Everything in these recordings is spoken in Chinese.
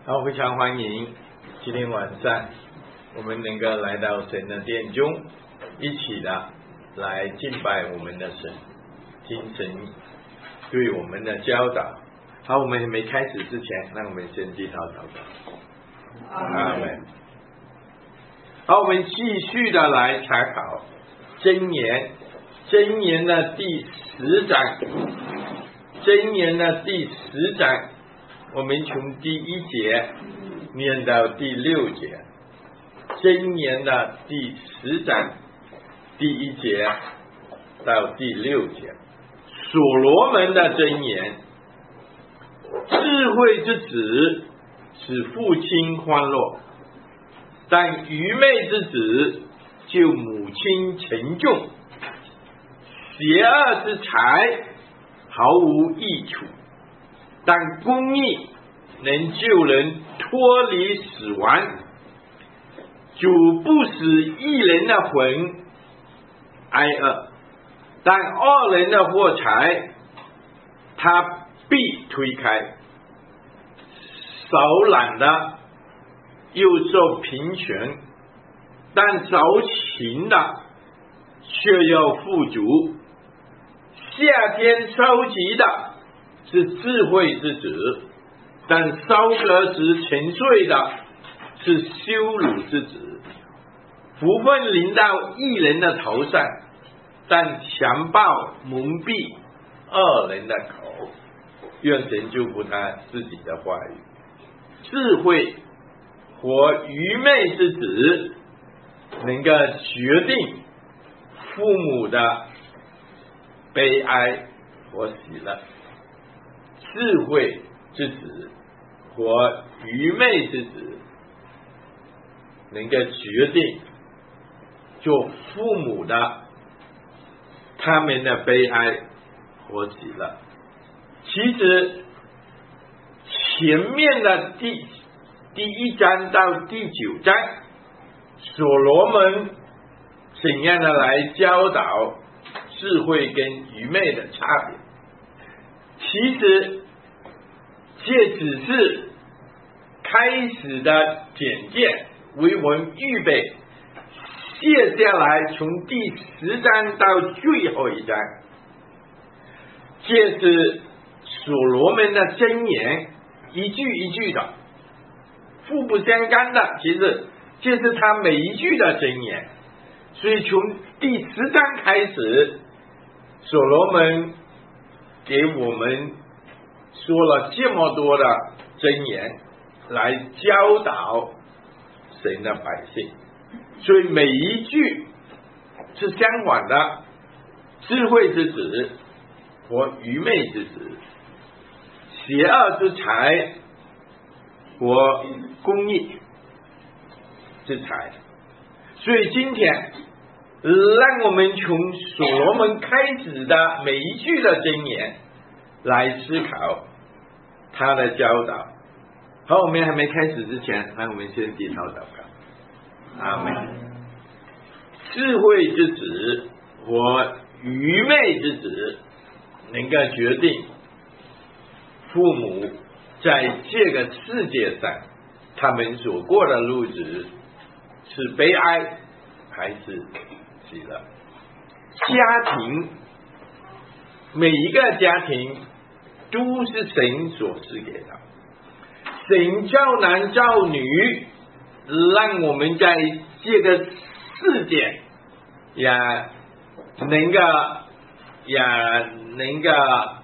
好，非常欢迎今天晚上我们能够来到神的殿中，一起的来敬拜我们的神，听神对我们的教导。好，我们还没开始之前，让我们先低头祷告。阿们。好，我们继续的来查考箴言，箴言的第10章，箴言的第10章，我们从第1节念到第6节。箴言的第10章第1节到第6节，所罗门的箴言：智慧之子使父亲欢乐，但愚昧之子救母亲沉重。邪恶之财毫无益处，但公义能救人脱离死亡。主不使义人的魂挨饿，但恶人的货财他必推开。少懒的又受贫穷，但少勤的却要富足。夏天收集的是智慧之子，但收割时沉睡的是羞辱之子。福分临到义人的头上，但强暴蒙蔽恶人的口。愿神祝福他自己的话语。智慧和愚昧之子能够决定父母的悲哀和喜乐。智慧之子和愚昧之子能够决定做父母的他们的悲哀和喜乐。其实前面的第1章到第9章，所罗门怎样的来教导智慧跟愚昧的差别。其实这只是开始的简介，为我们预备接下来从第10章到最后一章，这是所罗门的箴言，一句一句的互不相干的，其实这是他每一句的箴言。所以从第10章开始，所罗门给我们说了这么多的箴言来教导神的百姓，所以每一句是相反的。智慧之子和愚昧之子，邪恶之财和公义之财。所以今天让我们从所罗门开始的每一句的箴言来思考他的教导。好，我们还没开始之前，让我们先低头祷告。阿们。智慧之子和愚昧之子能够决定父母在这个世界上他们所过的日子是悲哀还是喜乐。家庭，每一个家庭都是神所赐给的。神造男造女，让我们在这个世界能够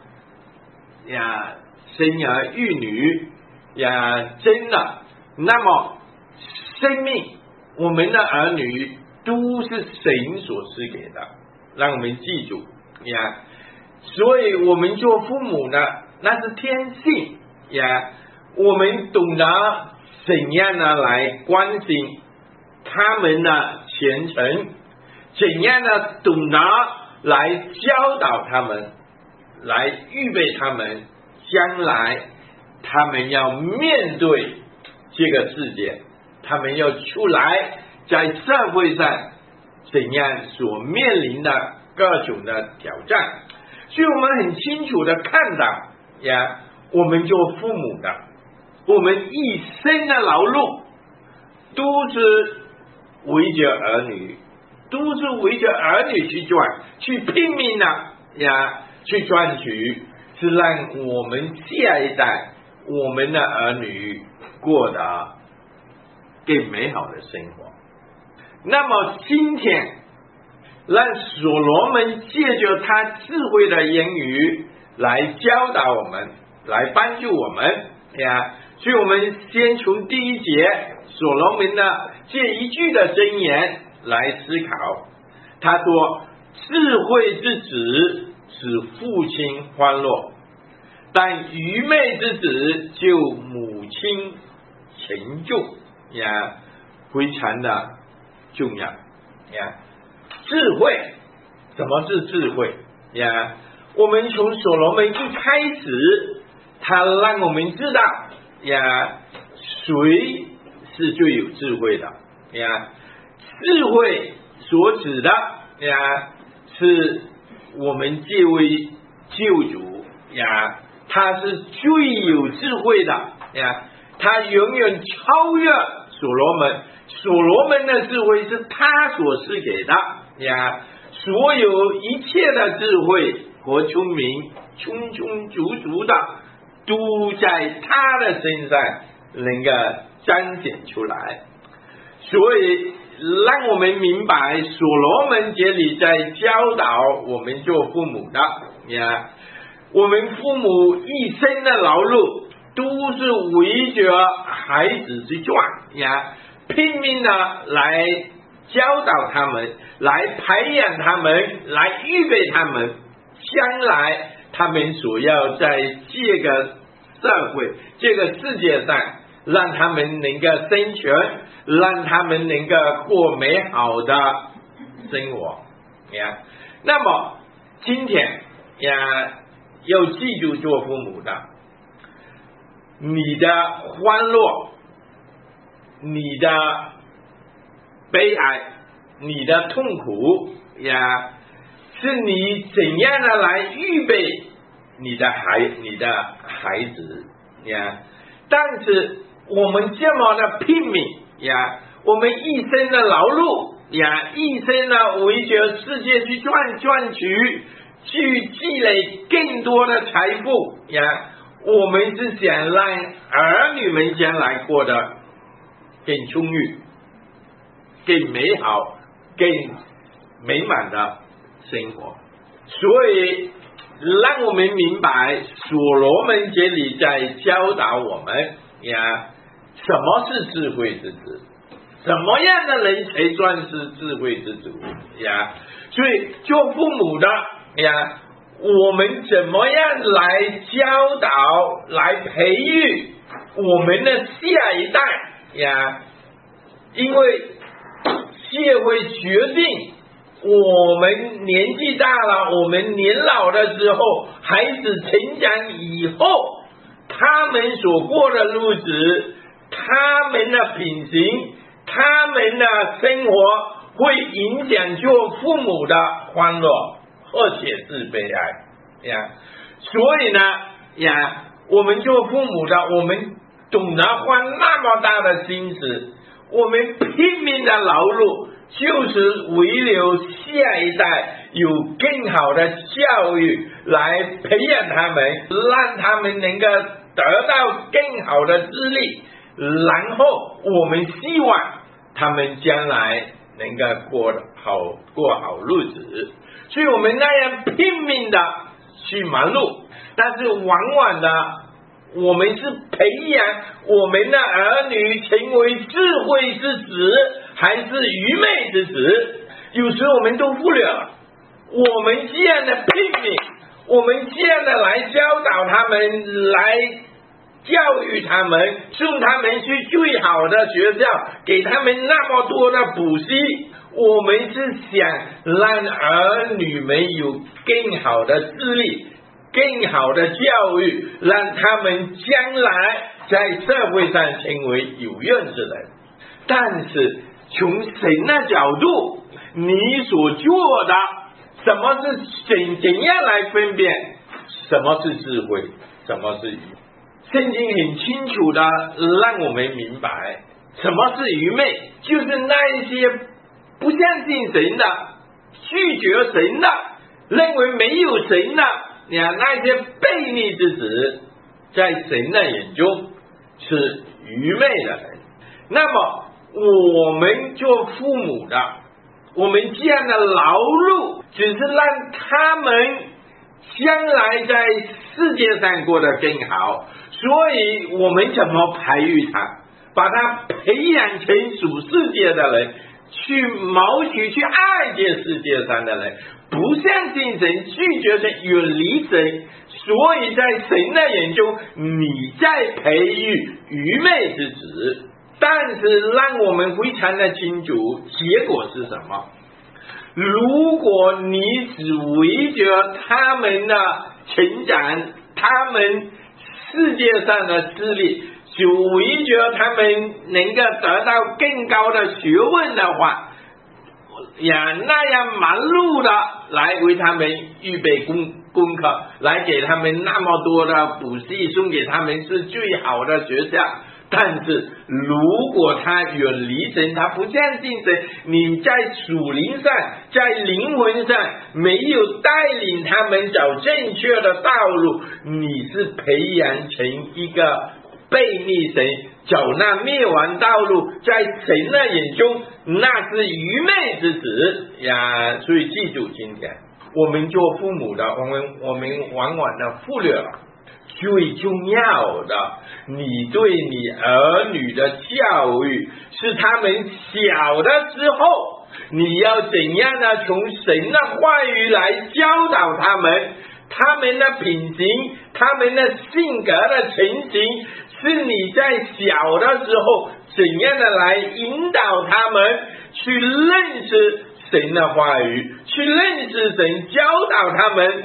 生儿育女真的。那么生命，我们的儿女都是神所赐给的，让我们记住所以我们做父母呢，那是天性我们懂得怎样的来关心他们的前程，怎样的懂得来教导他们，来预备他们将来他们要面对这个世界，他们要出来在社会上怎样所面临的各种的挑战。所以我们很清楚的看到我们做父母的我们一生的劳碌都是围着儿女，都是围着儿女去转，去拼命去赚取，是让我们下一代，我们的儿女过得更美好的生活。那么今天让所罗门借着他智慧的言语来教导我们，来帮助我们所以我们先从第一节所罗门的这一句的箴言来思考。他说，智慧之子使父亲欢乐，但愚昧之子就母亲沉重非常的重要智慧，什么是智慧我们从所罗门一开始，他让我们知道谁是最有智慧的智慧所指的是我们这位救主他是最有智慧的他永远超越所罗门，所罗门的智慧是他所赐给的所有一切的智慧和聪明充充足足的都在他的身上能够彰显出来。所以让我们明白所罗门这里在教导我们做父母的我们父母一生的劳碌都是围着孩子去转拼命的来教导他们，来培养他们，来预备他们将来他们所要在这个社会这个世界上让他们能够生存，让他们能够过美好的生活那么今天要记住做父母的，你的欢乐，你的悲哀，你的痛苦是你怎样的来预备你的孩子但是我们这么的拼命我们一生的劳碌一生的围着世界去赚取，去积累更多的财富我们是想让儿女们将来过得更充裕，更美好，更美满的生活。所以让我们明白所罗门这里在教导我们什么是智慧之子，什么样的人才算是智慧之子所以做父母的我们怎么样来教导，来培育我们的下一代因为社会决定我们年纪大了，我们年老的时候，孩子成长以后，他们所过的日子，他们的品行，他们的生活会影响做父母的欢乐，而且是悲哀所以呢我们做父母的，我们懂得花那么大的心思，我们拼命的劳碌，就是为了下一代有更好的教育，来培养他们，让他们能够得到更好的资历，然后我们希望他们将来能够过好日子。所以我们那样拼命的去忙碌，但是往往的我们是培养我们的儿女成为智慧之子还是愚昧之子，有时我们都忽略了。我们这样的拼命，我们这样的来教导他们，来教育他们，送他们去最好的学校，给他们那么多的补习，我们是想让儿女们有更好的资历，更好的教育，让他们将来在社会上成为有用之人。但是从神的角度，你所做的什么是怎样来分辨什么是智慧，什么是愚昧？ 圣经很清楚的让我们明白什么是愚昧，就是那一些不相信神的、拒绝神的、认为没有神的那些悖逆之子，在神的眼中是愚昧的人。那么我们做父母的，我们这样的劳碌只是让他们将来在世界上过得更好，所以我们怎么培育他，把他培养成属世界的人，去谋取去爱这世界上的人，不相信神，拒绝神，远离神。所以在神的眼中，你在培育愚昧之子。但是让我们非常的清楚，结果是什么？如果你只围着他们的成长，他们世界上的智力，只围着他们能够得到更高的学问的话，那样忙碌的来为他们预备功课，来给他们那么多的补习，送给他们是最好的学校。但是如果他远离神，他不相信神，你在属灵上，在灵魂上没有带领他们走正确的道路，你是培养成一个悖逆神、走那灭亡道路，在神的眼中那是愚昧之子呀。所以记住，今天我们做父母的，我们往往的忽略了最重要的，你对你儿女的教育是他们小的时候，你要怎样的从神的话语来教导他们，他们的品行，他们的性格的情形，是你在小的时候怎样的来引导他们去认识神的话语，去认识神，教导他们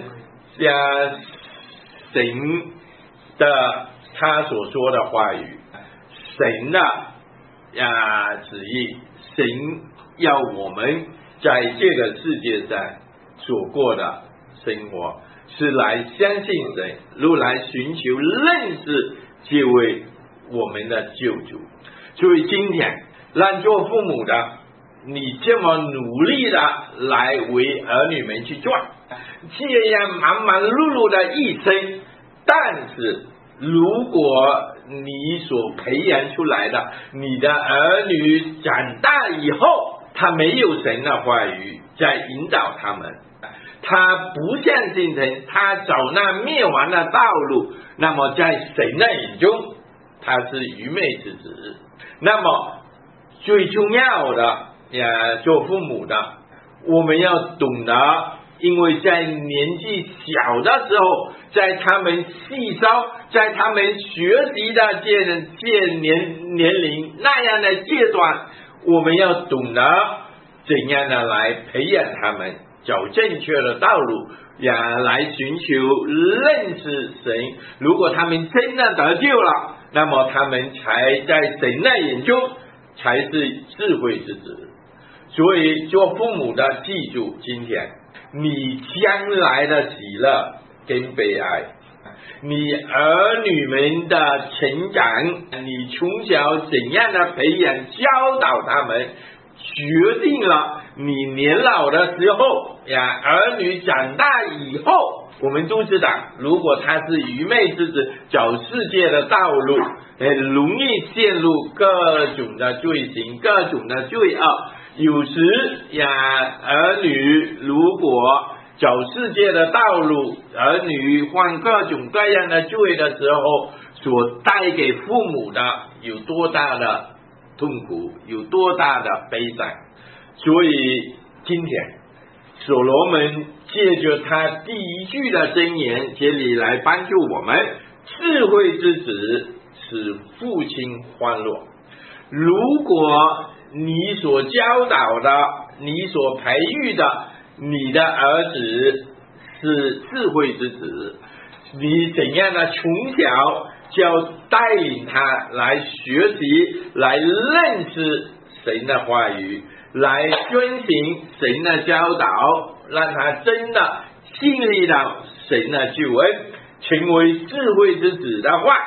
神的他所说的话语，神的旨意，神要我们在这个世界上所过的生活，是来相信神，如来寻求认识这位我们的救主。所以今天让做父母的，你这么努力的来为儿女们去做这样忙忙碌碌的一生，但是如果你所培养出来的，你的儿女长大以后，他没有神的话语在引导他们，他不相信神，他走那灭亡的道路，那么在神的眼中他是愚昧之子。那么最重要的做父母的，我们要懂得，因为在年纪小的时候，在他们细烧，在他们学习的这年龄那样的阶段，我们要懂得怎样的来培养他们走正确的道路，来寻求认识神。如果他们真的得救了，那么他们才在神的眼中才是智慧之子。所以做父母的，记住今天你将来的喜乐跟悲哀，你儿女们的成长，你从小怎样的培养教导他们，决定了你年老的时候儿女长大以后，我们都知道，如果他是愚昧之子，走世界的道路，容易陷入各种的罪行，各种的罪恶。有时儿女如果走世界的道路，儿女犯各种各样的罪的时候，所带给父母的有多大的痛苦，有多大的悲伤。所以今天所罗门借着他第一句的箴言，这里来帮助我们，智慧之子使父亲欢乐。如果你所教导的，你所培育的，你的儿子是智慧之子，你怎样的从小就要带领他来学习，来认识神的话语，来遵行神的教导，让他真的经历到神的救恩，成为智慧之子的话，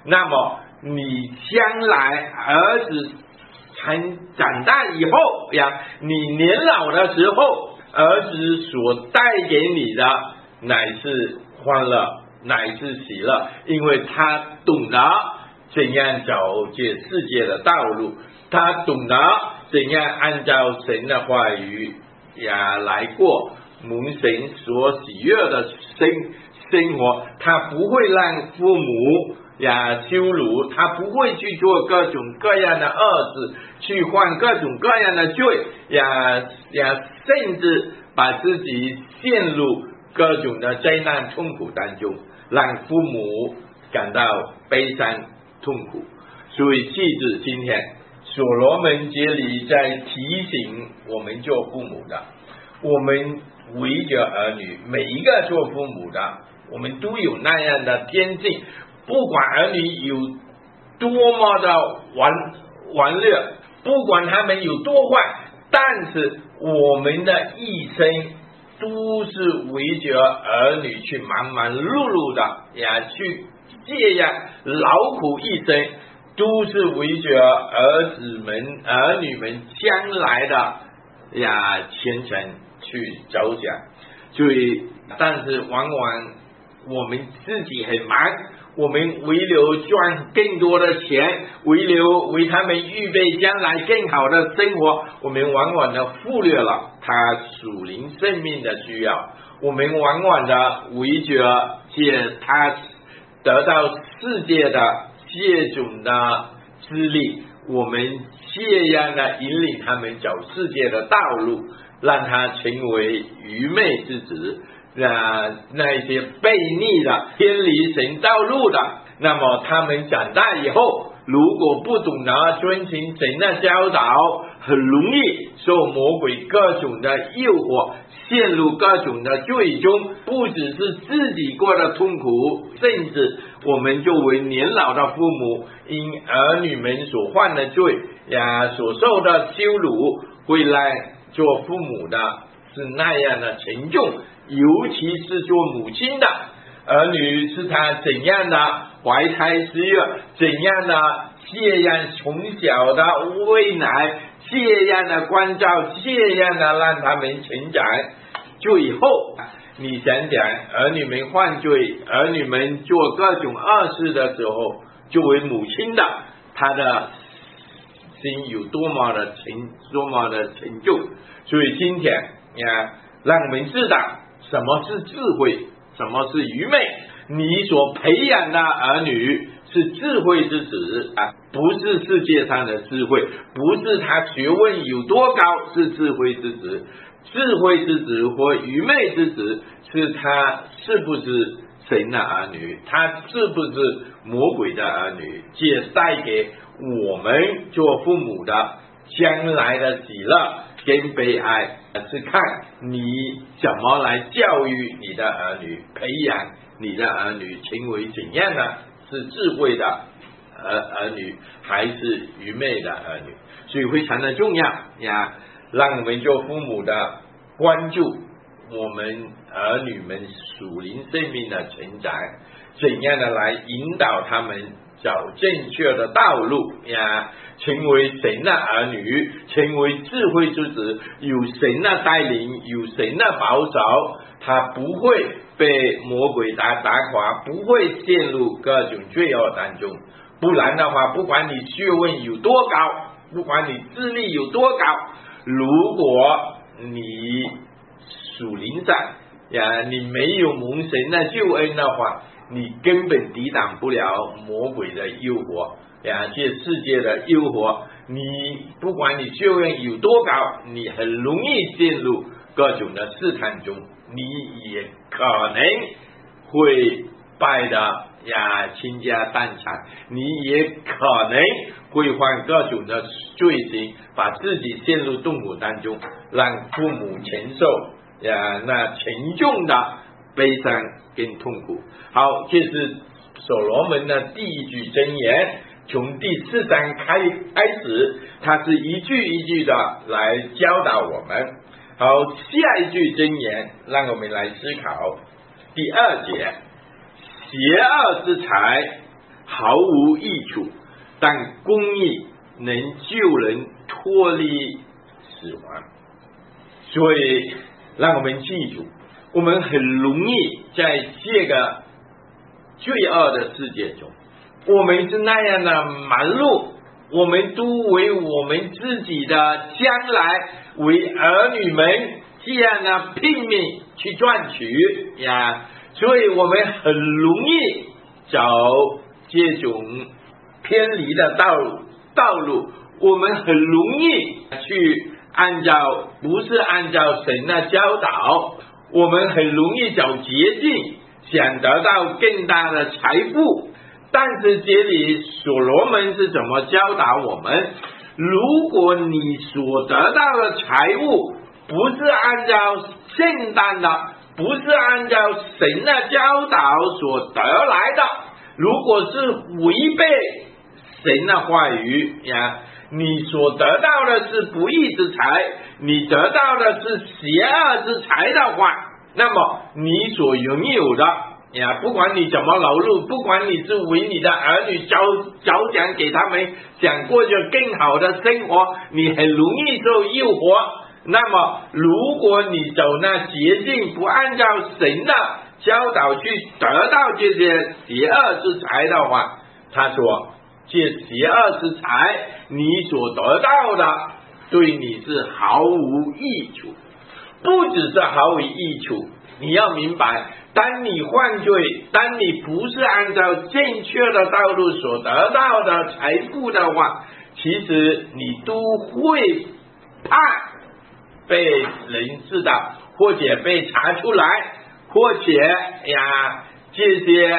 那么你将来儿子长大以后呀，你年老的时候，儿子所带给你的乃是欢乐，乃是喜乐，因为他懂得怎样走这世界的道路，他懂得怎样按照神的话语来过蒙神所喜悦的生活，他不会让父母羞辱，他不会去做各种各样的恶事，去犯各种各样的罪甚至把自己陷入各种的灾难痛苦当中，让父母感到悲伤痛苦。所以记住今天所罗门节里在提醒我们做父母的，我们围着儿女，每一个做父母的，我们都有那样的天性，不管儿女有多么的顽劣，不管他们有多坏，但是我们的一生都是围着儿女去忙忙碌碌的去这样劳苦一生，都是围着儿女们将来的前程去着想。所以但是往往我们自己很忙，我们为了赚更多的钱，为他们预备将来更好的生活，我们往往的忽略了他属灵生命的需要，我们往往的围着他得到世界的这种的资历，我们这样的引领他们走世界的道路，让他成为愚昧之子，那些悖逆的偏离神道路的，那么他们长大以后如果不懂得遵循神的教导，很容易受魔鬼各种的诱惑，陷入各种的罪中，不只是自己过得痛苦，甚至我们作为年老的父母，因儿女们所犯的罪所受的羞辱，会让做父母的是那样的沉重，尤其是做母亲的，儿女是他怎样的怀胎十月，怎样的这样从小的喂奶，这样的关照，这样的让他们成长，最后你想想儿女们犯罪，儿女们做各种恶事的时候，作为母亲的他的心有多么的沉重。所以今天让我们知道什么是智慧，什么是愚昧，你所培养的儿女是智慧之子不是世界上的智慧，不是他学问有多高是智慧之子，智慧之子或愚昧之子是他是不是神的儿女，他是不是魔鬼的儿女，这带给我们做父母的将来的喜乐跟悲哀，是看你怎么来教育你的儿女，培养你的儿女成为怎样的，是智慧的儿女还是愚昧的儿女。所以非常的重要让我们做父母的关注我们儿女们属灵生命的成长，怎样的来引导他们走正确的道路成为神的儿女，成为智慧之子，有神的带领，有神的保守，他不会被魔鬼打垮，不会陷入各种罪恶当中。不然的话，不管你学问有多高，不管你智力有多高，如果你属灵上你没有蒙神的救恩的话，你根本抵挡不了魔鬼的诱惑这世界的诱惑，你不管你学问有多高，你很容易陷入各种的试探中，你也可能会败得倾家荡产，你也可能会犯各种的罪行，把自己陷入痛苦当中，让父母承受那沉重的悲伤跟痛苦。好，这是所罗门的第一句箴言，从第4章开始，他是一句一句的来教导我们。好，下一句箴言让我们来思考第2节，邪恶之财毫无益处，但公义能救人脱离死亡。所以让我们记住，我们很容易在这个罪恶的世界中，我们是那样的忙碌，我们都为我们自己的将来，为儿女们这样的拼命去赚取呀，所以我们很容易走这种偏离的道路，我们很容易去不是按照神的教导，我们很容易走捷径，想得到更大的财富。但是这里所罗门是怎么教导我们？如果你所得到的财物不是按照正当的，不是按照神的教导所得来的，如果是违背神的话语呀，你所得到的是不义之财，你得到的是邪恶之财的话，那么你所拥有的呀，不管你怎么劳碌，不管你是为你的儿女着想，给他们想过着更好的生活，你很容易受诱惑。那么如果你走那捷径，不按照神的教导去得到这些邪恶之财的话，他说这邪恶之财你所得到的对你是毫无益处。不只是毫无益处，你要明白，当你犯罪，当你不是按照正确的道路所得到的财富的话，其实你都会怕被人知道，或者被查出来，或者这些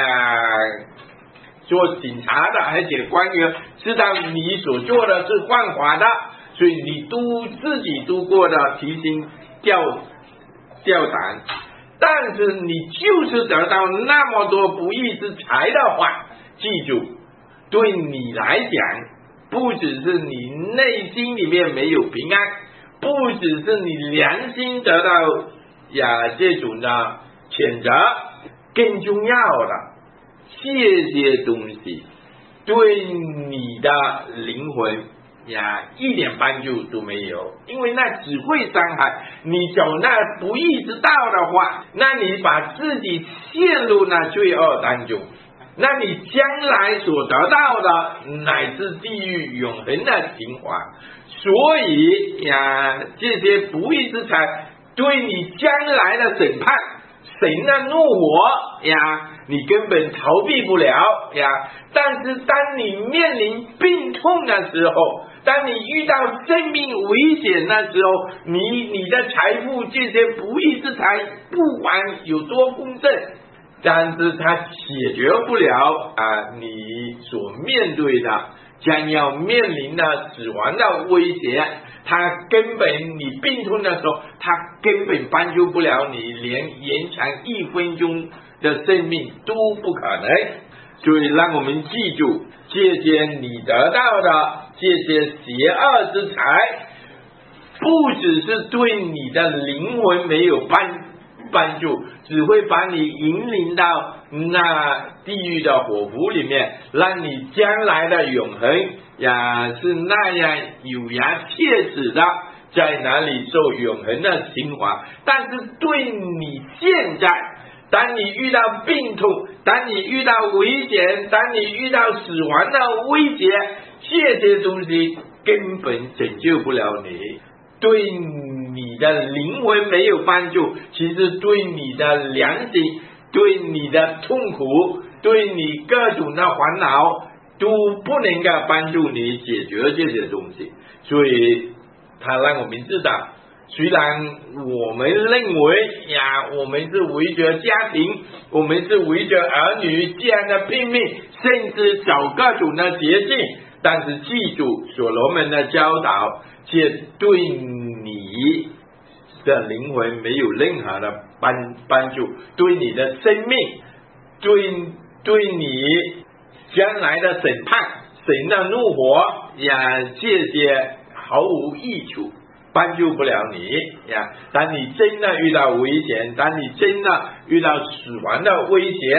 做警察的而且官员知道你所做的是犯法的，所以你自己都过得提心吊胆。但是你就是得到那么多不义之财的话，记住，对你来讲，不只是你内心里面没有平安，不只是你良心得到这种的谴责，更重要的，这些东西对你的灵魂一点帮助都没有，因为那只会伤害你。走那不义之道的话，那你把自己陷入那罪恶当中，那你将来所得到的乃至地狱永恒的刑罚。所以这些不义之财对你将来的审判，神的怒火你根本逃避不了但是当你面临病痛的时候，当你遇到生命危险的时候，你的财富这些不义之财不管有多丰盛，但是它解决不了你所面对的将要面临的死亡的威胁。它根本你病痛的时候，它根本帮助不了你，连延长1分钟的生命都不可能。所以让我们记住，这些你得到的这些邪恶之财，不只是对你的灵魂没有帮助，只会把你引领到那地狱的火湖里面，让你将来的永恒是那样有牙切齿的在哪里受永恒的刑罚。但是对你现在，当你遇到病痛，当你遇到危险，当你遇到死亡的威胁，这些东西根本拯救不了你，对你的灵魂没有帮助，其实对你的良心，对你的痛苦，对你各种的烦恼都不能够帮助你解决这些东西。所以他让我们知道，虽然我们认为我们是围着家庭，我们是围着儿女这样的拼命，甚至找各种的捷径，但是记住所罗门的教导，这对你的灵魂没有任何的帮助，对你的生命，对你将来的审判，神的怒火这些毫无益处，帮助不了你当你真的遇到危险，当你真的遇到死亡的威胁，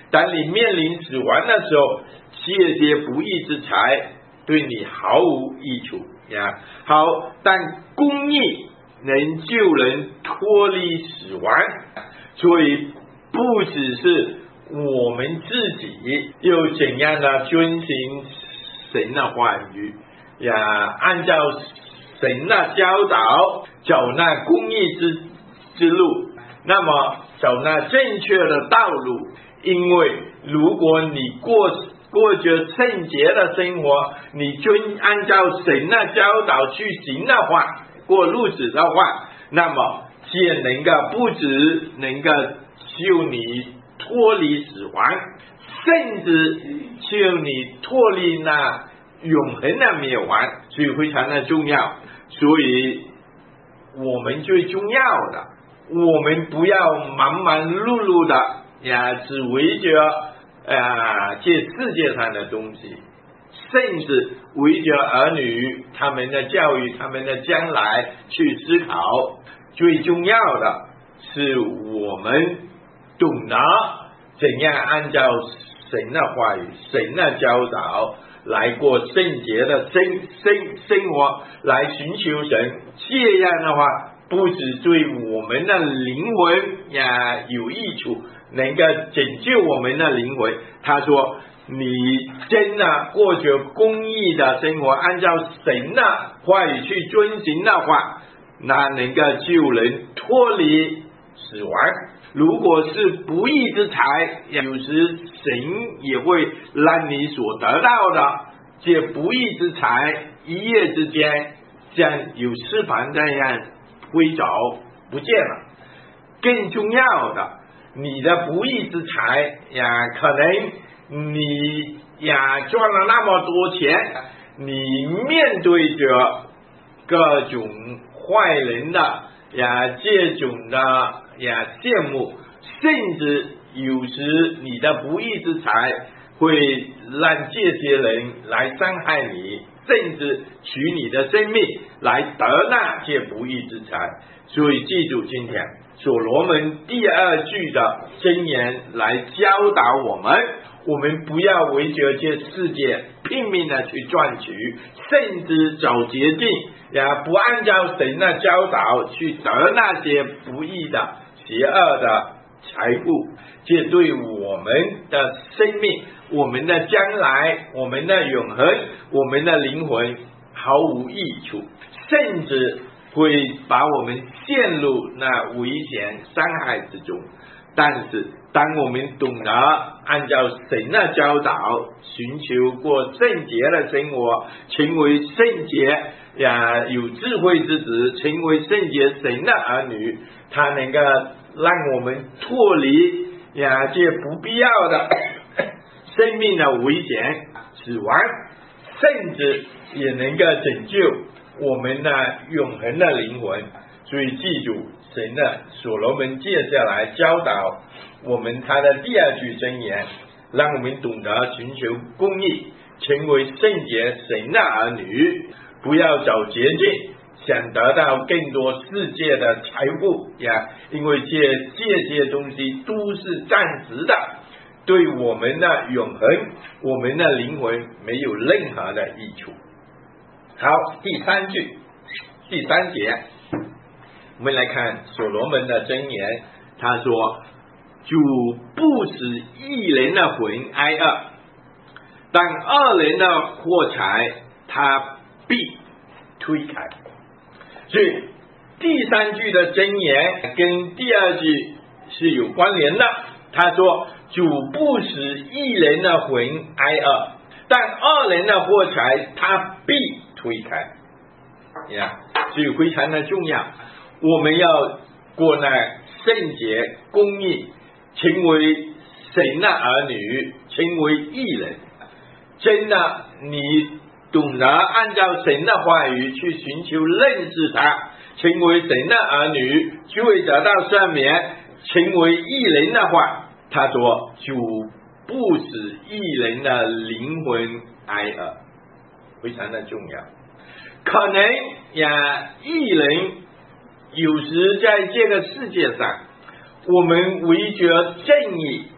当你面临死亡的时候，这些不义之财对你毫无益处呀。好，但公义能救人脱离死亡，所以不只是我们自己又怎样的遵行神的话语呀，按照神的教导走那公义之路，那么走那正确的道路。因为如果你过着圣洁的生活，你按照神的教导去行的话，过日子的话，那么这能够不只能够救你脱离死亡，甚至救你脱离那永恒的灭亡，所以非常的重要。所以我们最重要的，我们不要忙忙碌碌的呀，只围着这世界上的东西，甚至围着儿女他们的教育，他们的将来去思考。最重要的是我们懂得怎样按照神的话语、神的教导来过圣洁的生活，来寻求神。这样的话，不只对我们的灵魂呀有益处，能够拯救我们的灵魂。他说你真的过着公义的生活，按照神的话语去遵行的话，那能够救人脱离死亡。如果是不义之财，有时神也会让你所得到的这不义之财一夜之间像有翅膀这样飞走不见了。更重要的，你的不义之财呀，可能你呀赚了那么多钱，你面对着各种坏人的呀这种的呀羡慕，甚至有时你的不义之财会让这些人来伤害你，甚至取你的生命来得那些不义之财。所以记住今天所罗门第二句的箴言来教导我们不要围着这世界拼命的去赚取，甚至找捷径，也不按照神的教导去得那些不义的邪恶的财富。这对我们的生命、我们的将来、我们的永恒、我们的灵魂毫无益处，甚至会把我们陷入那危险伤害之中。但是当我们懂得按照神的教导寻求过圣洁的生活，成为圣洁呀有智慧之子，成为圣洁神的儿女，他能够让我们脱离呀这不必要的生命的危险死亡，甚至也能够拯救我们的永恒的灵魂。所以记住神的所罗门接下来教导我们他的第二句箴言，让我们懂得寻求公义，成为圣洁神的儿女，不要找捷径想得到更多世界的财富呀，因为这些东西都是暂时的，对我们的永恒、我们的灵魂没有任何的益处。好，第三节我们来看所罗门的箴言，他说主不使一人的魂挨饿，但二人的货财他必推开。所以第三句的箴言跟第二句是有关联的。他说主不使一人的魂挨饿，但二人的货财他必推开呀，所以非常的重要。我们要过那圣洁公义，成为神的儿女，成为义人。真的你懂得按照神的话语去寻求认识他，成为神的儿女，就会得到赦免，成为义人的话，他说主不使义人的灵魂挨饿，非常的重要。可能呀义人有时在这个世界上，我们围着正义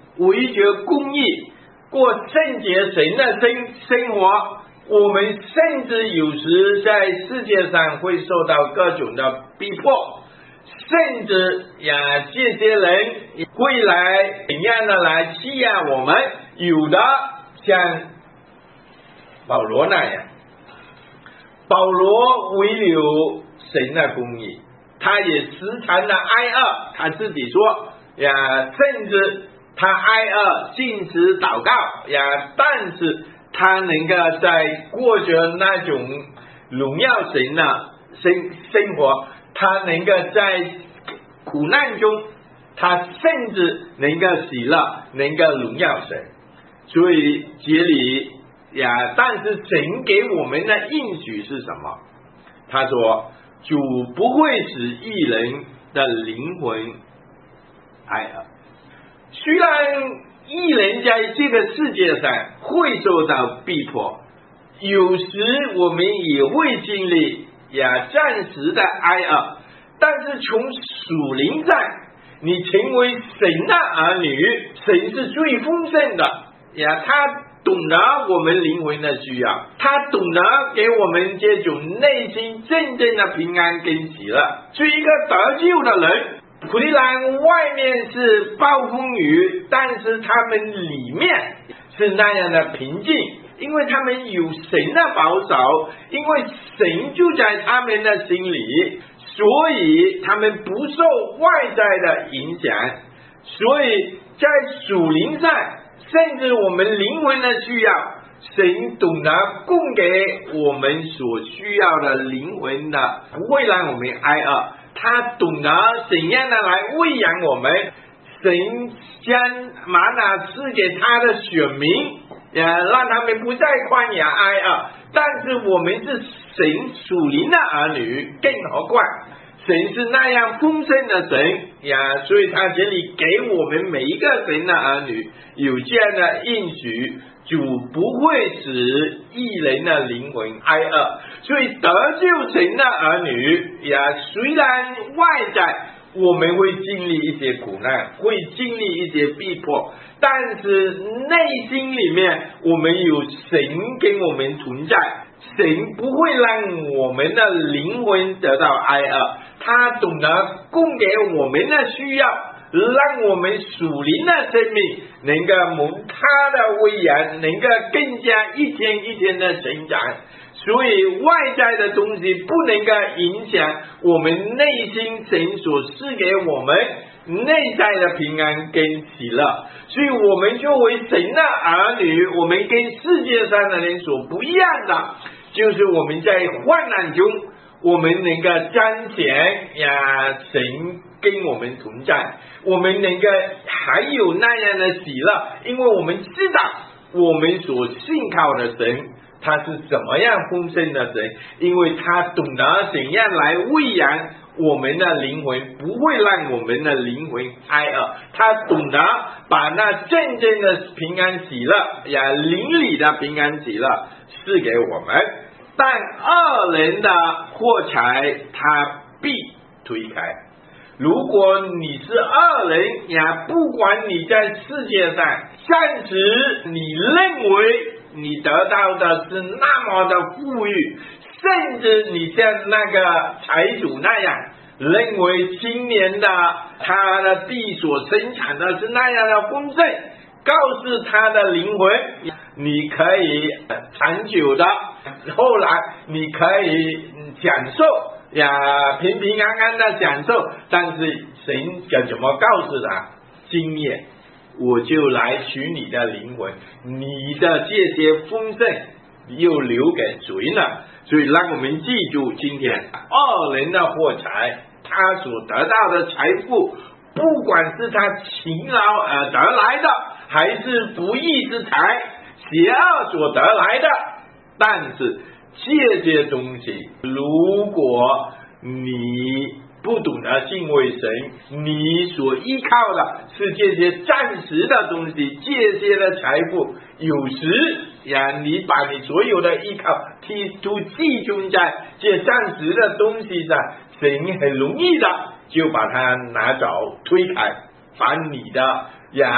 围着公义过圣洁神的生活。我们甚至有时在世界上会受到各种的逼迫，甚至这些人会来怎样的来欺压我们，有的像保罗那样。保罗为了神的公义，他也时常的挨饿，他自己说甚至他挨饿禁食祷告但是他能够在过着那种荣耀神的生活，他能够在苦难中，他甚至能够喜乐，能够荣耀神。所以这里但是神给我们的应许是什么？他说主不会使义人的灵魂挨饿。虽然义人在这个世界上会受到逼迫，有时我们也会经历暂时的挨饿，但是从属灵上，你成为神的儿女，神是最丰盛的他懂得我们灵魂的需要，他懂得给我们这种内心真正的平安跟喜乐。是一个得救的人，虽然外面是暴风雨，但是他们里面是那样的平静，因为他们有神的保守，因为神就在他们的心里，所以他们不受外在的影响。所以在属灵上，甚至我们灵魂的需要，神懂得供给我们所需要的灵魂的，不会让我们挨饿。他懂得怎样的来喂养我们，神将玛纳赐给他的选民，让他们不在旷野挨饿。但是我们是神属灵的儿女，更何况神是那样丰盛的神所以他这里给我们每一个神的儿女有这样的应许，主不会使义人的灵魂挨饿。所以得救神的儿女虽然外在我们会经历一些苦难，会经历一些逼迫，但是内心里面我们有神跟我们同在，神不会让我们的灵魂得到挨饿，他懂得供给我们的需要，让我们属灵的生命能够蒙他的喂养，能够更加一天一天的成长。所以外在的东西不能够影响我们内心神所赐给我们内在的平安跟喜乐。所以我们作为神的儿女，我们跟世界上的人所不一样的，就是我们在患难中，我们能够彰显神跟我们同在，我们能够还有那样的喜乐，因为我们知道我们所信靠的神他是怎么样丰盛的神，因为他懂得怎样来喂养我们的灵魂，不会让我们的灵魂挨饿。他懂得把那真正的平安喜乐灵里的平安喜乐赐给我们。但恶人的货财他必推开。如果你是恶人不管你在世界上暂时你认为你得到的是那么的富裕，甚至你像那个财主那样认为今年的他的地所生产的是那样的丰盛，告诉他的灵魂你可以长久的，后来你可以享受平平安安的享受。但是神怎么告诉他，今夜我就来取你的灵魂，你的这些丰盛又留给谁呢？所以让我们记住今天恶人的货财，他所得到的财富，不管是他勤劳而得来的，还是不义之财邪恶所得来的，但是这些东西如果你不懂得敬畏神，你所依靠的是这些暂时的东西，这些的财富，有时你把你所有的依靠都集中在这暂时的东西上，神很容易的就把它拿走推开，把你的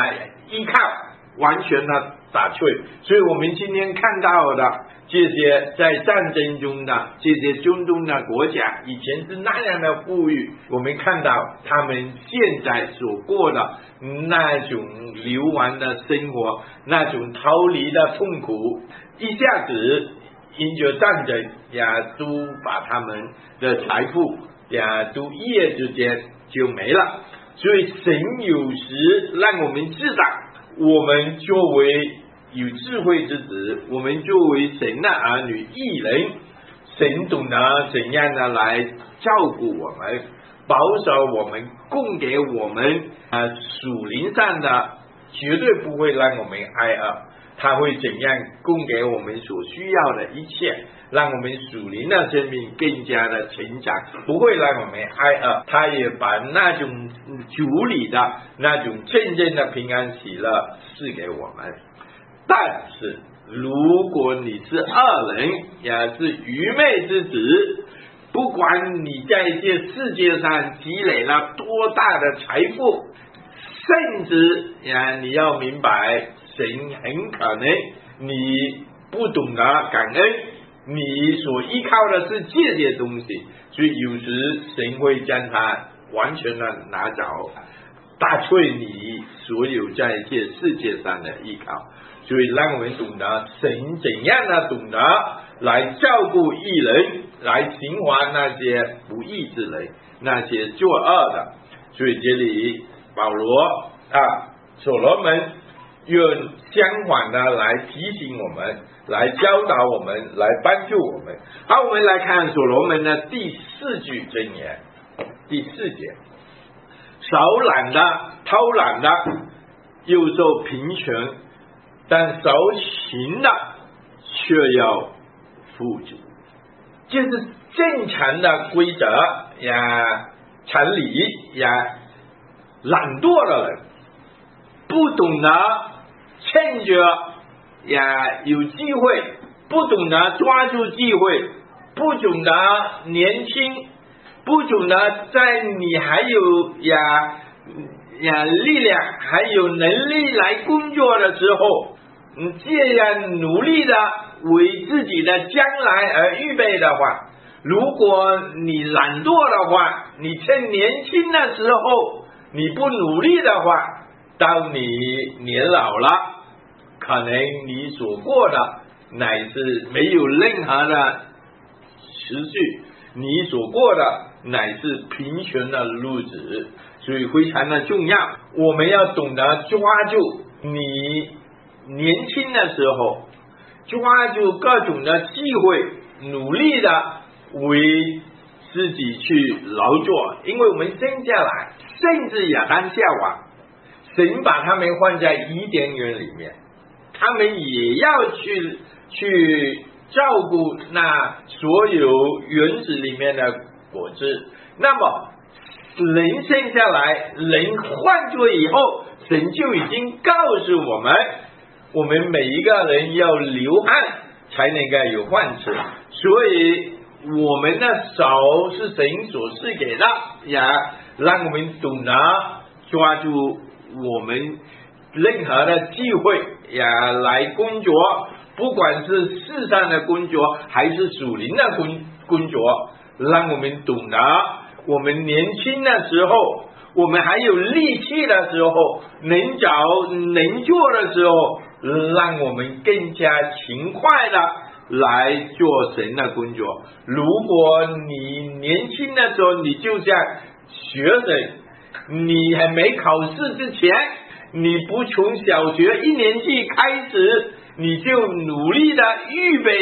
依靠，完全的打退。所以我们今天看到的这些在战争中的这些中东的国家，以前是那样的富裕，我们看到他们现在所过的那种流亡的生活，那种逃离的痛苦，一下子因着战争都把他们的财富都一夜之间就没了。所以神有时让我们知道，我们作为有智慧之子，我们作为神的儿女义人，神懂得怎样的来照顾我们，保守我们，供给我们属灵上的，绝对不会让我们挨饿，他会怎样供给我们所需要的一切，让我们属灵的生命更加的成长，不会让我们挨饿。他也把那种主里的那种真正的平安喜乐赐给我们。但是如果你是恶人，也是愚昧之子，不管你在这世界上积累了多大的财富，甚至你要明白，神很可能你不懂得感恩，你所依靠的是这些东西，所以有时神会将它完全的拿走，打退你所有在这世界上的依靠。所以让我们懂得神怎样的懂得来照顾义人，来刑罚那些不义之人，那些作恶的。所以这里保罗所罗门用相反的来提醒我们，来教导我们，来帮助我们。好，我们来看所罗门的第4句箴言，第4节：少懒的、偷懒的，又受贫穷，但少行的却要富足。这是正常的规则常理懒惰的人，不懂得趁着有机会，不懂得抓住机会，不懂得年轻，不懂得在你还有力量还有能力来工作的时候，这样努力的为自己的将来而预备的话，如果你懒惰的话，你趁年轻的时候你不努力的话，当你年老了，可能你所过的乃是没有任何的持续，你所过的乃是贫穷的日子。所以非常的重要，我们要懂得抓住你年轻的时候，抓住各种的机会，努力的为自己去劳作。因为我们生下来，甚至亚当夏娃，神把他们放在伊甸园里面，他们也要去照顾那所有园子里面的果子。那么人生下来，人犯罪以后，神就已经告诉我们，我们每一个人要流汗才能够有饭吃。所以我们的手是神所赐给的，也让我们懂得抓住我们任何的机会也来工作，不管是世上的工作还是属灵的工作，让我们懂得我们年轻的时候，我们还有力气的时候，能找能做的时候，让我们更加勤快的来做神的工作。如果你年轻的时候，你就像学生，你还没考试之前，你不从小学1年级开始，你就努力的预备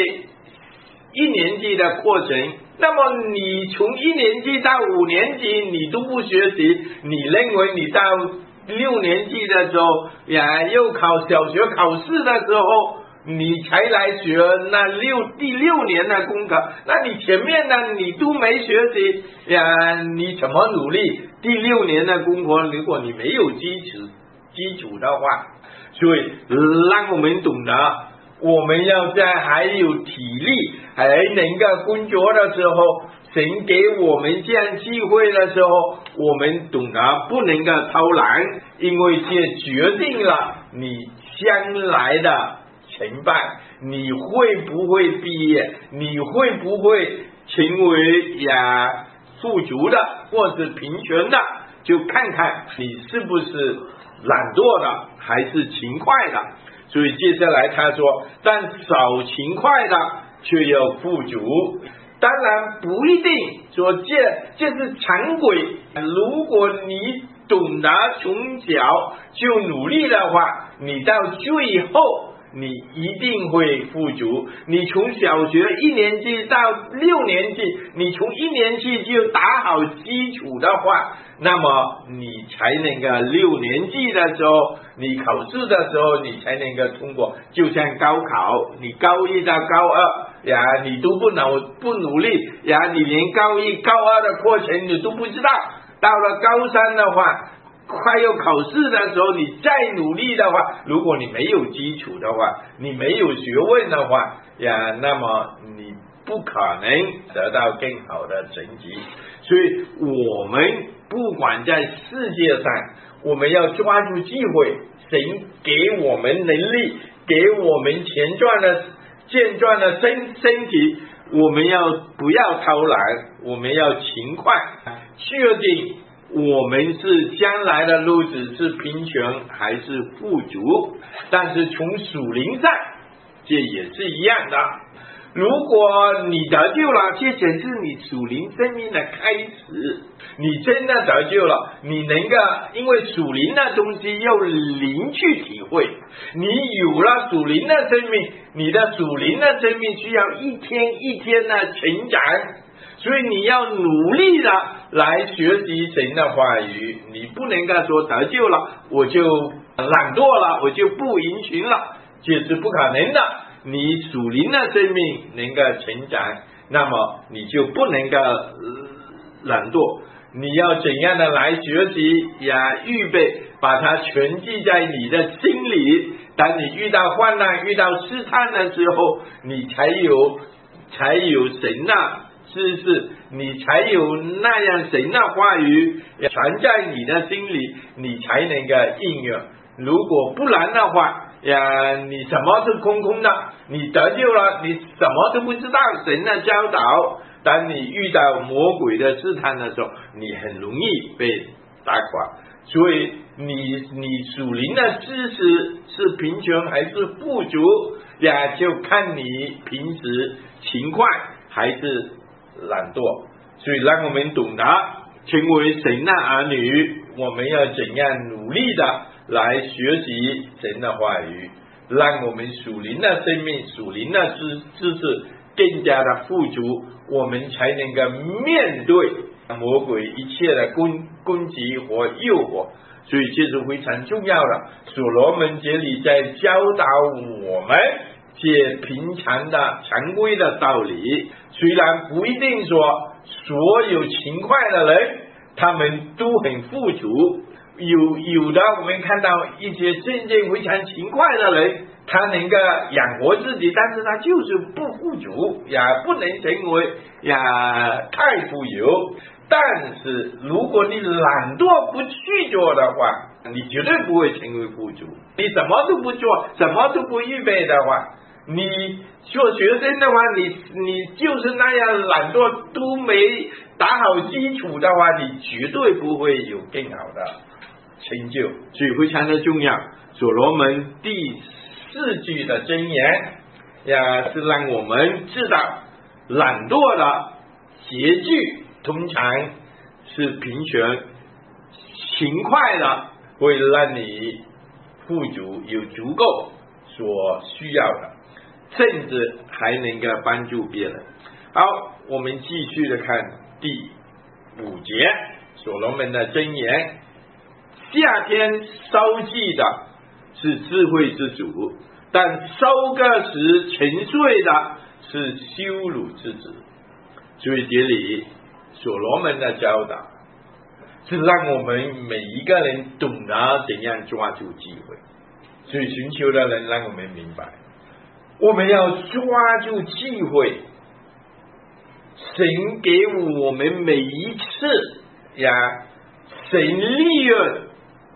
1年级的课程，那么你从1年级到5年级你都不学习，你认为你到6年级的时候又考小学考试的时候，你才来学那第6年的功课，那你前面呢你都没学习你怎么努力第6年的功课？如果你没有基础的话，所以让我们懂得，我们要在还有体力还能够工作的时候，神给我们这样机会的时候，我们懂得不能够偷懒，因为这决定了你将来的成败，你会不会毕业，你会不会成为富足的或是贫穷的，就看看你是不是懒惰的还是勤快的。所以接下来他说，但少勤快的却要富足。当然不一定说这是常规，如果你懂得从小就努力的话，你到最后你一定会富足。你从小学1年级到6年级，你从1年级就打好基础的话，那么你才能够6年级的时候，你考试的时候你才能够通过。就像高考，你高1到高2你都不努力你连高1高2的过程你都不知道，到了高3的话，快要考试的时候你再努力的话，如果你没有基础的话，你没有学问的话那么你不可能得到更好的成绩。所以我们不管在世界上，我们要抓住机会，神给我们能力，给我们健壮的身体，我们不要偷懒，我们要勤快，确定我们是将来的路子是贫穷还是富足。但是从属灵上这也是一样的，如果你得救了，这只是你属灵生命的开始，你真的得救了，你能够因为属灵的东西用灵去体会，你有了属灵的生命，你的属灵的生命需要一天一天的成长，所以你要努力的来学习神的话语。你不能够说得救了我就懒惰了，我就不迎群了，这是不可能的。你属灵的生命能够成长，那么你就不能够懒惰。你要怎样的来学习预备，把它全记在你的心里。当你遇到患难遇到试探的时候，你才有神的知识，你才有那样神的话语传在你的心里，你才能够应用。如果不然的话你什么是空空的，你得救了，你什么都不知道神的教导。当你遇到魔鬼的试探的时候，你很容易被打垮。所以你属灵的知识是贫穷还是富足就看你平时勤快还是懒惰。所以让我们懂得成为神的儿女，我们要怎样努力的来学习神的话语，让我们属灵的生命属灵的知识更加的富足，我们才能够面对魔鬼一切的攻击和诱惑。所以这是非常重要的。所罗门这里在教导我们这平常的常规的道理，虽然不一定说所有勤快的人他们都很富足，有的我们看到一些真正非常勤快的人，他能够养活自己，但是他就是不富足不能成为太富有。但是如果你懒惰不去做的话，你绝对不会成为富足。你什么都不做，什么都不预备的话，你做学生的话，你就是那样懒惰，都没打好基础的话，你绝对不会有更好的成就。所以非常的重要。所罗门第4句的箴言是让我们知道懒惰的结局通常是贫穷，勤快的会让你富足，有足够所需要的，甚至还能够帮助别人。好，我们继续的看第5节，所罗门的箴言：夏天收季的是智慧之主，但收割时沉睡的是羞辱之子。所以这里所罗门的教导是让我们每一个人懂得怎样抓住机会。所以寻求的人让我们明白，我们要抓住机会。神给我们每一次神利用可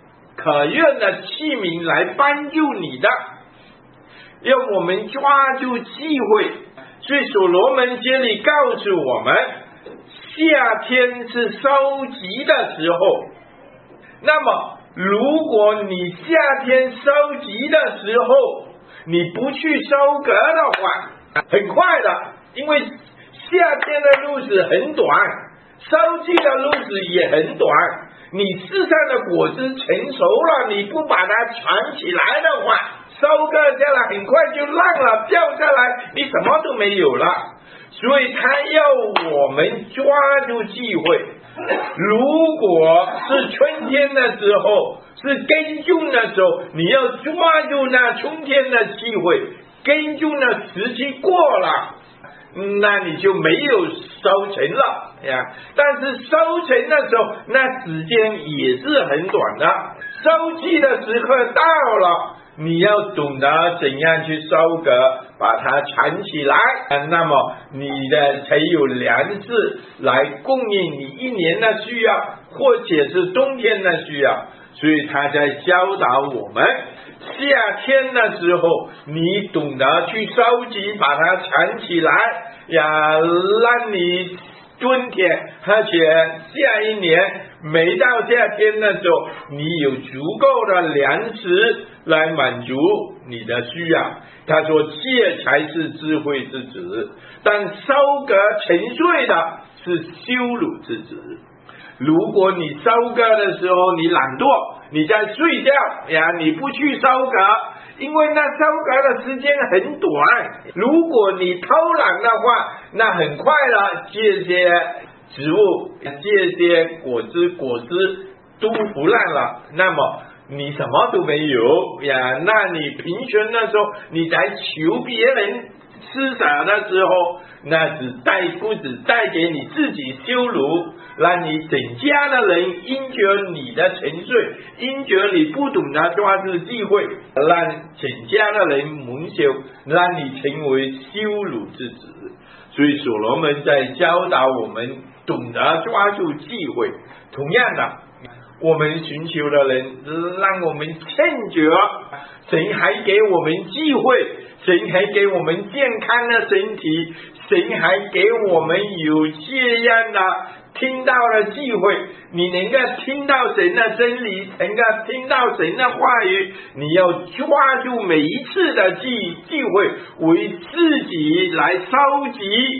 可用的器皿来帮助你的，要我们抓住机会。所以所罗门这里告诉我们，夏天是收集的时候。那么如果你夏天收集的时候你不去收割的话，很快的，因为夏天的日子很短，收集的日子也很短，你世上的果子成熟了，你不把它传起来的话，收割下来很快就烂了，掉下来你什么都没有了。所以他要我们抓住机会，如果是春天的时候，是耕种的时候，你要抓住那春天的机会，耕种的时期过了，那你就没有收成了呀。但是收成的时候，那时间也是很短的，收集的时刻到了，你要懂得怎样去收割，把它藏起来，那么你的才有粮食来供应你一年的需要，或者是冬天的需要。所以他在教导我们，夏天的时候你懂得去收集，把它藏起来呀，让你春天而且下一年每到夏天的时候，你有足够的粮食来满足你的需要。他说这才是智慧之子，但收割沉睡的是羞辱之子。如果你收割的时候你懒惰，你在睡觉呀，你不去收割，因为那收割的时间很短，如果你偷懒的话，那很快了，这些植物这些果实都腐烂了，那么你什么都没有呀。那你贫穷的时候你在求别人施舍的时候，那不只带给你自己羞辱，让你整家的人因着你的沉睡，因着你不懂得抓住机会，让整家的人蒙羞，让你成为羞辱之子。所以所罗门在教导我们懂得抓住机会。同样的，我们寻求的人，让我们趁着神还给我们机会，神还给我们健康的身体，神还给我们有这样的听到的机会，你能够听到神的真理，能够听到神的话语，你要抓住每一次的机会，为自己来收集，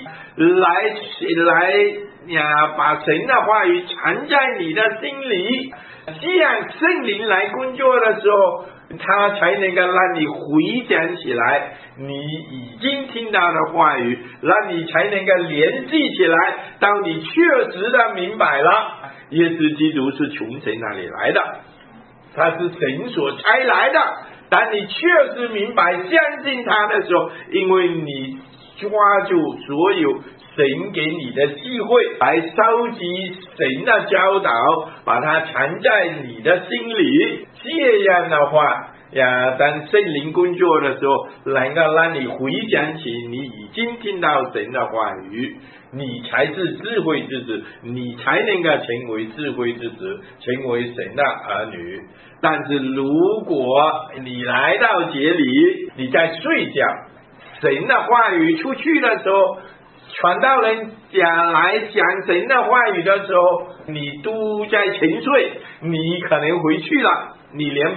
来把神的话语藏在你的心里，这样圣灵来工作的时候，他才能够让你回想起来你已经听到的话语，让你才能够联系起来，当你确实的明白了耶稣基督是从神那里来的，他是神所差来的。当你确实明白相信他的时候，因为你抓住所有神给你的机会，来收集神的教导，把它藏在你的心里，这样的话呀，当圣灵工作的时候，能够让你回想起你已经听到神的话语，你才是智慧之子，你才能够成为智慧之子，成为神的儿女。但是如果你来到这里，你在睡觉，神的话语出去的时候，传道人来讲神的话语的时候，你都在沉睡，你可能回去了，你连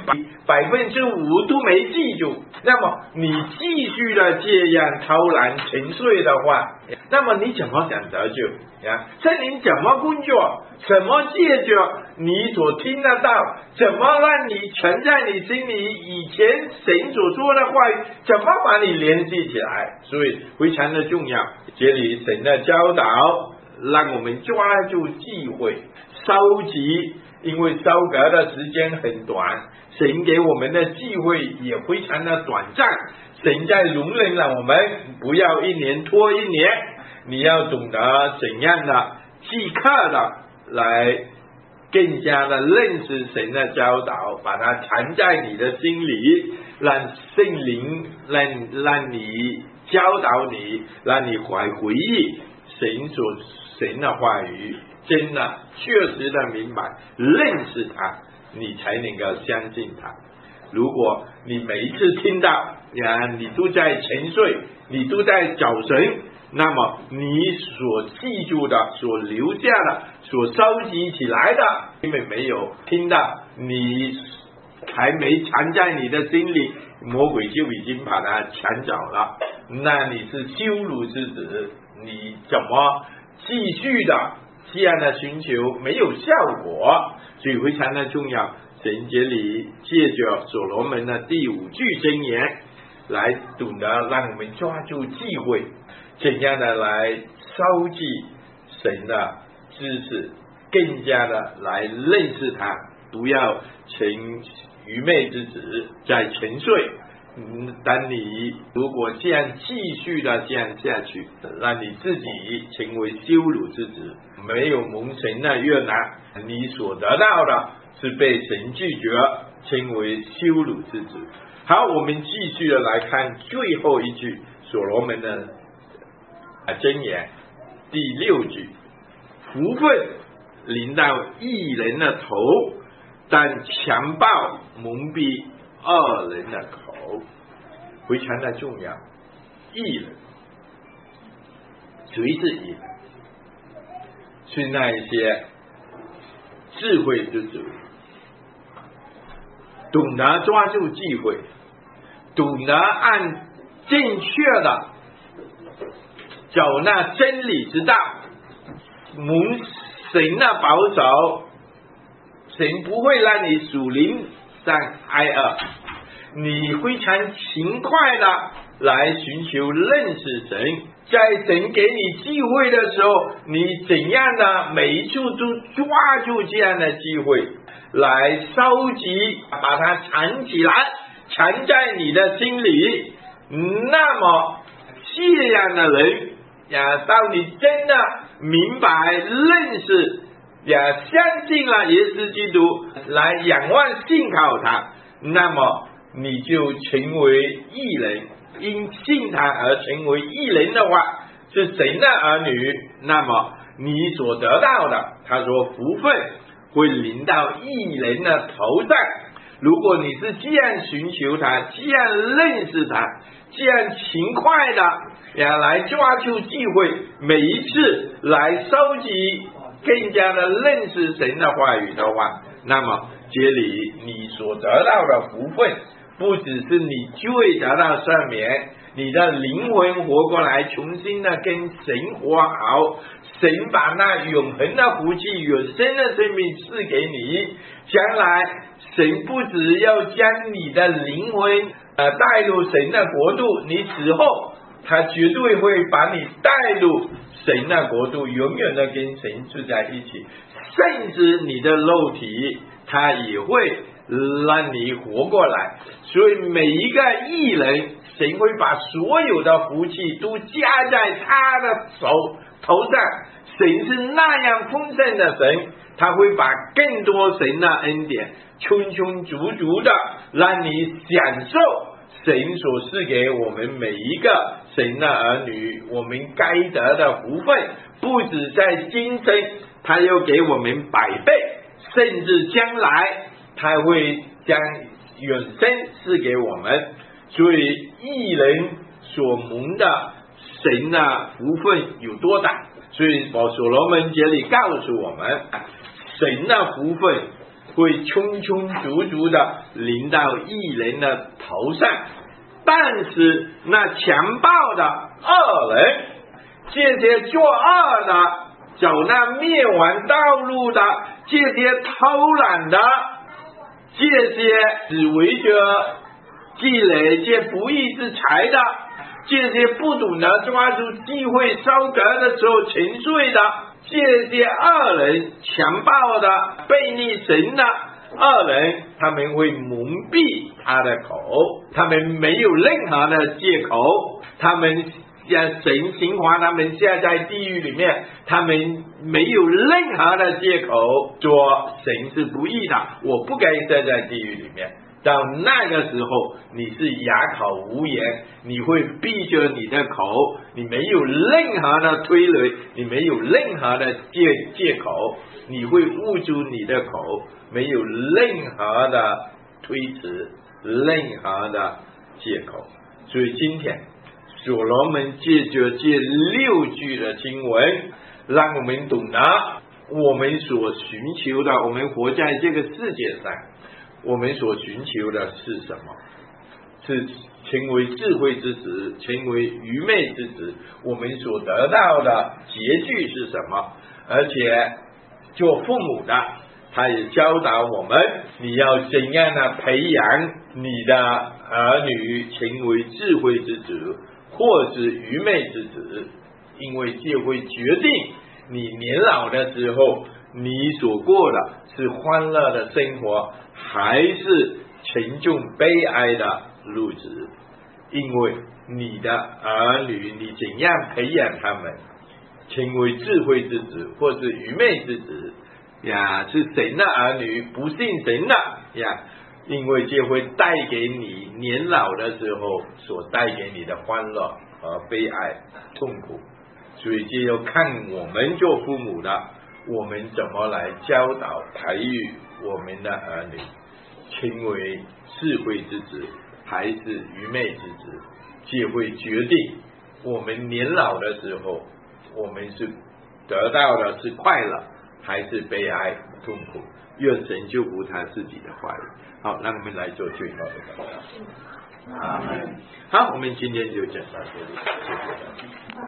5%都没记住，那么你继续的这样偷懒沉睡的话，那么你怎么想得救呀？圣灵怎么工作？怎么借着你所听得到？怎么让你存在你心里以前神所说的话语？怎么把你联系起来？所以非常的重要。这里神的教导，让我们抓住机会收集，因为收割的时间很短，神给我们的机会也非常的短暂，神在容忍了我们，不要一年拖一年，你要懂得怎样的即刻的来更加的认识神的教导，把它藏在你的心里，让圣灵让你教导你，让你回忆神的话语，真的确实的明白认识他， 你才能够相信他。如果你每一次听到你都在沉睡，你都在找神，那么你所记住的、所留下的、所收集起来的，因为没有听到，你还没藏在你的心里，魔鬼就已经把它抢走了。那你是羞辱之子，你怎么继续的这样的寻求没有效果？所以非常的重要。神节里借着所罗门的第5句箴言来懂得让我们抓住机会，怎样的来收集神的知识，更加的来认识他，不要成愚昧之子在沉睡。当你如果这样继续的这样下去，让你自己成为羞辱之子，没有蒙神的悦纳，你所得到的是被神拒绝，成为羞辱之子。好，我们继续的来看最后一句所罗门的箴言第6句，福分临到义人的头，但强暴蒙蔽恶人的口。非常的重要。义人，谁是义人？是那一些智慧之子，懂得抓住机会，懂得按正确的走那真理之道，蒙神的保守，神不会让你属灵上挨饿，你非常勤快的来寻求认识神，在神给你机会的时候，你怎样的每一处都抓住这样的机会来收集，把它藏起来，藏在你的心里。那么这样的人当你真的明白认识相信了耶稣基督，来仰望信靠他，那么你就成为义人。因信他而成为义人的话，是神的儿女，那么你所得到的，他说福分会临到义人的头上。如果你是这样寻求他，这样认识他，这样勤快的来抓住机会，每一次来收集更加的认识神的话语的话，那么这里你所得到的福分，不只是你罪得到赦免，你的灵魂活过来，重新的跟神和好，神把那永恒的福气、永生的生命赐给你。将来神不只要将你的灵魂带入神的国度，你死后他绝对会把你带入神的国度，永远的跟神住在一起，甚至你的肉体他也会让你活过来。所以每一个义人，神会把所有的福气都加在他的头上。神是那样丰盛的神，他会把更多神的恩典充充足足的让你享受神所赐给我们每一个神的儿女我们该得的福分，不止在今生，他又给我们100倍，甚至将来他会将永生赐给我们。所以义人所蒙的神的福分有多大？所以所罗门节里告诉我们，神的福分会充充足足的临到义人的头上，但是那强暴的恶人，这些作恶的，走那灭亡道路的，这些偷懒的，这些只为着积累这不义之财的，这些不懂得抓住机会收割的时候沉睡的，这些恶人，强暴的，悖逆神的恶人，他们会蒙蔽他的口，他们没有任何的借口，他们让神刑罚他们下在地狱里面，他们没有任何的借口说神是不义的，我不该下在地狱里面。 到那个时候，你是哑口无言，你会闭着你的口，你没有任何的推诿，你没有任何的借口，你会捂住你的口，没有任何的推辞，任何的借口。所以今天所罗门借着这6句的经文，让我们懂得我们所寻求的，我们活在这个世界上，我们所寻求的是什么？是成为智慧之子，成为愚昧之子。我们所得到的结局是什么？而且做父母的，他也教导我们，你要怎样的培养你的儿女成为智慧之子，或是愚昧之子，因为这会决定你年老的时候，你所过的是欢乐的生活，还是沉重悲哀的日子。因为你的儿女，你怎样培养他们成为智慧之子，或是愚昧之子呀？是神的儿女，不信神的呀，因为这会带给你年老的时候所带给你的欢乐和悲哀痛苦。所以就要看我们做父母的，我们怎么来教导培育我们的儿女成为智慧之子还是愚昧之子，就会决定我们年老的时候，我们是得到的是快乐还是悲哀痛苦。愿神祝福他自己的话语。好，让我们来做最后的祷告。好，我们今天就讲到这里，谢谢大家。